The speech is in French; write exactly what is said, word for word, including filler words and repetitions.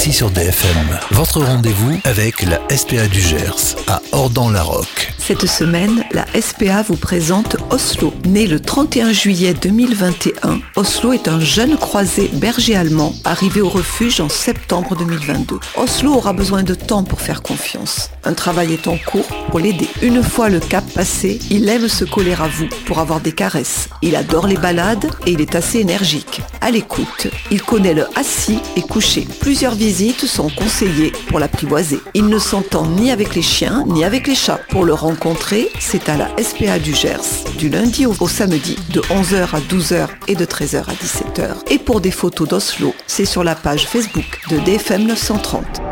ici sur D F M. Votre rendez-vous avec la S P A du Gers, à Ordan-la-Roque. Cette semaine, la S P A vous présente Oslo. Né le trente et un juillet deux mille vingt et un, Oslo est un jeune croisé berger allemand arrivé au refuge en septembre deux mille vingt-deux. Oslo aura besoin de temps pour faire confiance. Un travail est en cours pour l'aider. Une fois le cap passé, il aime se coller à vous pour avoir des caresses. Il adore les balades et il est assez énergique. À l'écoute, il connaît le assis et couché. Plusieurs visites sont conseillées pour l'apprivoiser. Il ne s'entend ni avec les chiens ni avec les chats. Pour le rencontrer, c'est à la S P A du Gers, du lundi au, au samedi, de onze heures à douze heures et de treize heures à dix-sept heures. Et pour des photos d'Oslo, c'est sur la page Facebook de D F M neuf cent trente.